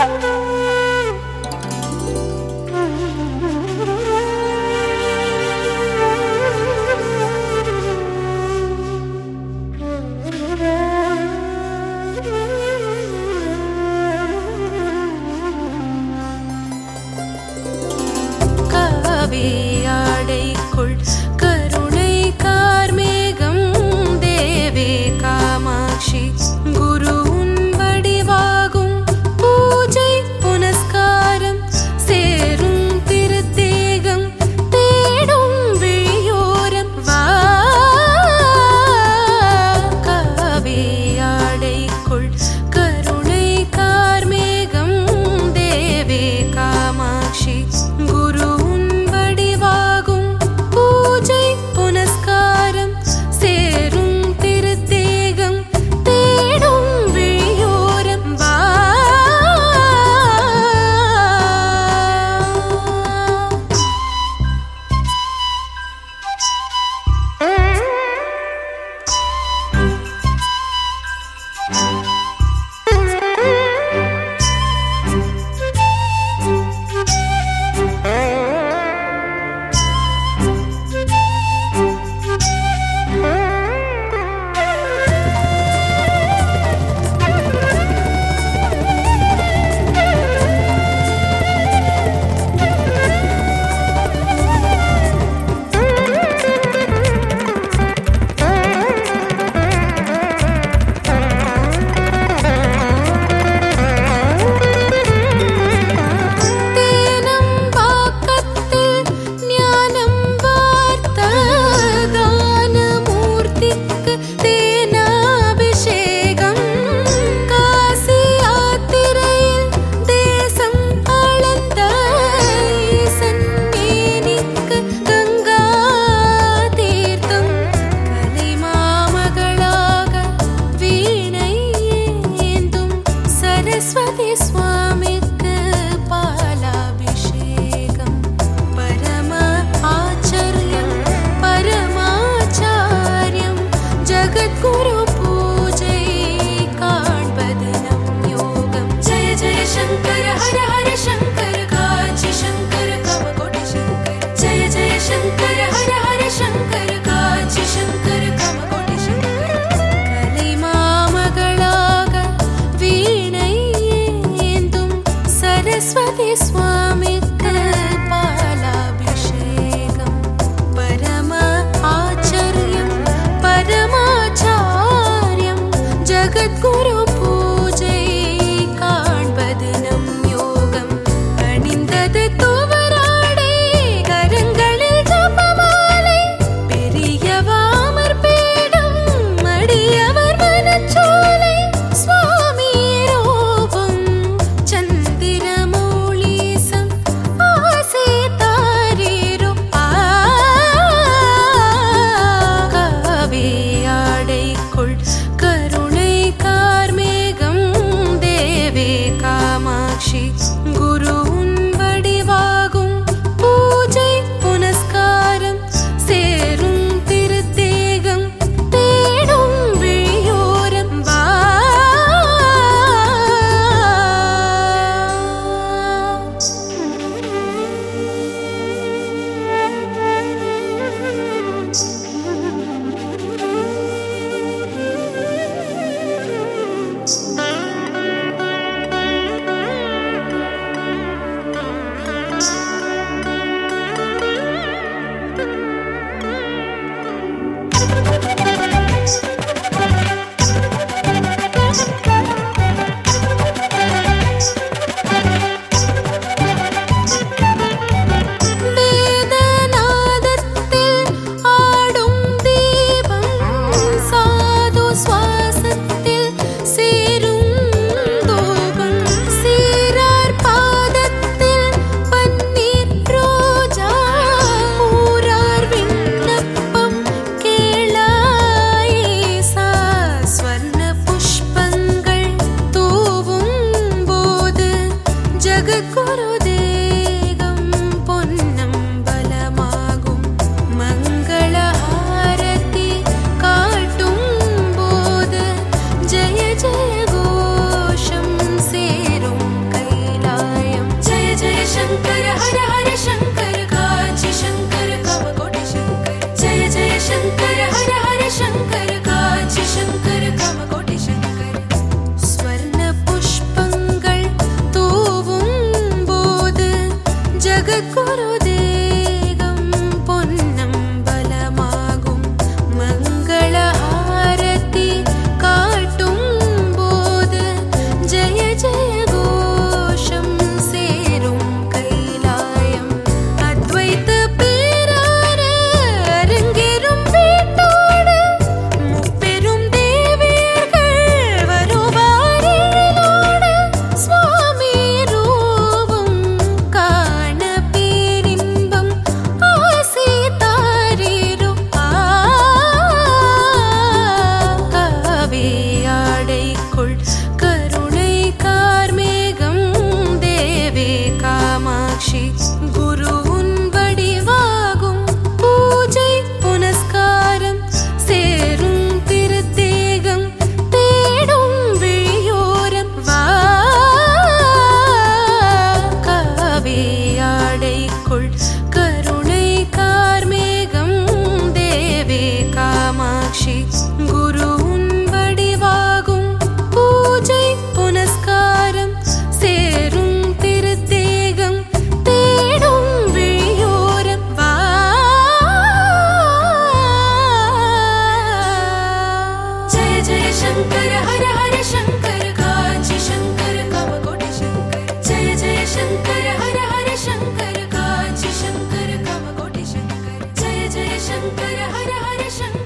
जय जय घोषं सेरुं कै சத்குருதேகம் பொன்னம்பலமாகும் மங்களஹாரதி காட்டும் போது ஜெய ஜெய கோஷம் சேரும் கைலாயம் அத்வைத பேரார அரங்கேறும் வீட்டோடு முப்பெரும் தேவியர்கள் வருவாரிலோடு சுவாமி ரூபம் காண பேரின்பம் ஆசை தாரீரும் காவியாடைக்குள் கருணை கார்மேகம் தேவே காமாட்சி குருவுன் வடிவாகும் பூஜை புனஸ்காரம் சேரும் திருத்தேகம் தேடும் விழியோரம் வா காவியாடைக்குள் கருணை கார்மேகம் தேவே காமாட்சி குருவுன் வடிவாகும் பூஜை புனஸ்காரம் சேரும் திருத்தேகம் தேடும் விழியோரம் வா ஜெய ஜெய சங்கர ஹர ஹர சங்கர காஞ்சி சங்கர காமகோட்டி சங்கர ஜெய ஜெய சங்கர ஹர ஹர சங்கர காஞ்சி சங்கர காமகோட்டி சங்கர ஜெய ஜெய சங்கர ஹர ஹர சங்கர